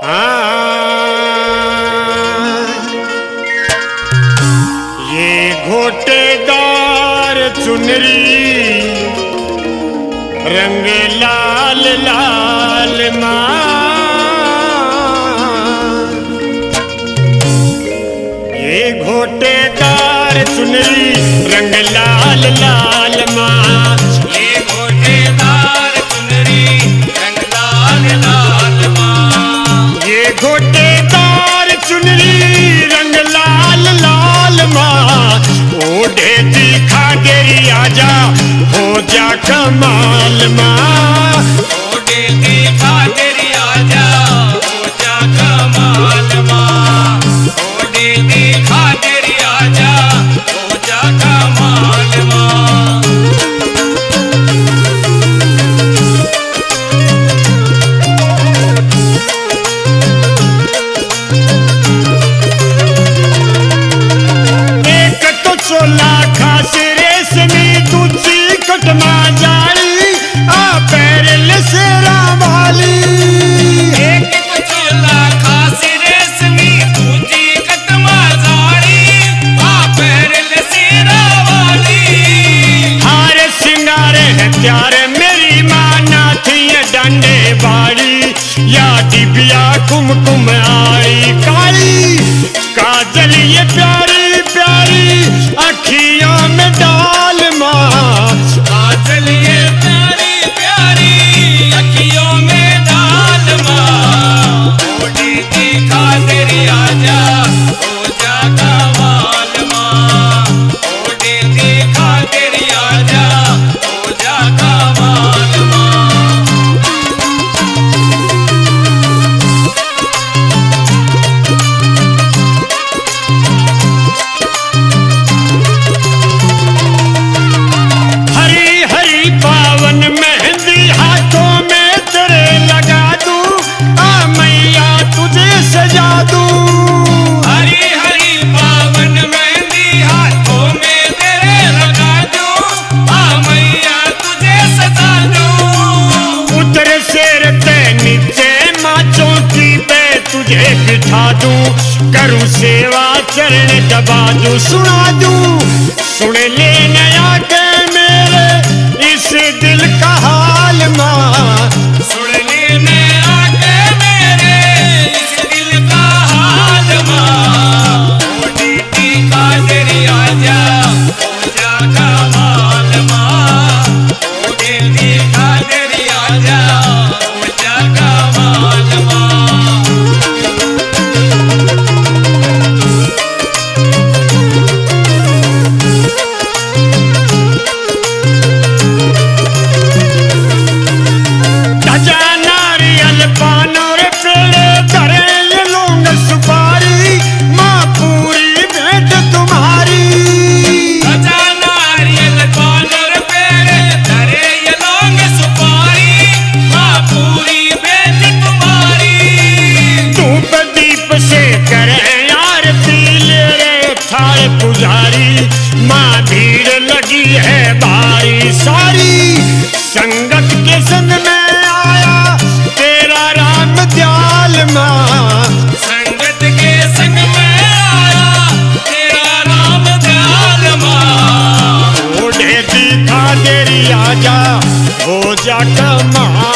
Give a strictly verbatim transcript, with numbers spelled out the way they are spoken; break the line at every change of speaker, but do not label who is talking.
ये घोटेदार चुनरी रंग लाल लाल माँ, ये घोटेदार चुनरी रंग लाल लाल माँ,
ये घोटेदार चुनरी रंग लाल लाल माँ,
ये घोटेदार चुनरी रंग लाल लाल माँ, ओढ़े दिखा तेरी आजा हो जा कमाल माँ,
ओढ़े दिखा तेरी आजा हो जा कमाल माँ, ओढ़े दिखा तेरी आजा हो जा कमाल माँ।
एक तो चोला खास रेशमी दूसरी कटमा जाली आ पैरल सेरा वाली,
एक चोला खासी रेशमी दूजी कटमा जारी आ पैरल सेरा वाली,
हार सिंगार है प्यार मेरी माँ नाथी डंडे बाड़ी या डिबिया कुमकुम आई काली, काजल ये प्यारी प्यारी अखियों में डाल माँ,
काजल ये प्यारी प्यारी अखियों में डाल माँ, ओढ़ी दिखा तेरी आजा हो जा कमाल माँ, ओढ़ी दिखा तेरी आजा हो जा कमाल माँ।
हरी हरी पावन मेहंदी हाथों में तेरे लगा दूं, आ मैया तुझे सजा दूं,
हरी हरी पावन मेहंदी हाथों में तेरे लगा दूं, आ मैया तुझे सजा दूं,
उतर शेर ते नीचे माँ चौकी पे तुझे बिठा दूं, करूं सेवा चरण दबा दूं, सुना दूं सुन ले नया के मेरे इस दिल का हाल माँ,
सुन ले मेरा के मेरे इस दिल का हाल माँ, ओढ़ी दिखा तेरी आजा हो जा कमाल माँ, ओढ़ी दिखा तेरी आजा हो जा कमाल माँ।
ध्वजा नारियल पान और पेड़े धरे ये लौंग सुपारी, माँ पूरी भेंट तुम्हारी,
ध्वजा नारियल पान और पेड़े धरे ये लौंग सुपारी, माँ पूरी भेंट तुम्हारी,
धूप दीप से करे आरती ले रे थाल पुजारी, माँ भीड़ लगी है भारी सारी, संगत के संग में आया तेरा राम दयाल माँ,
संगत के संग में आया तेरा राम दयाल माँ,
ओढ़े दिखा तेरी आजा हो जा कमाल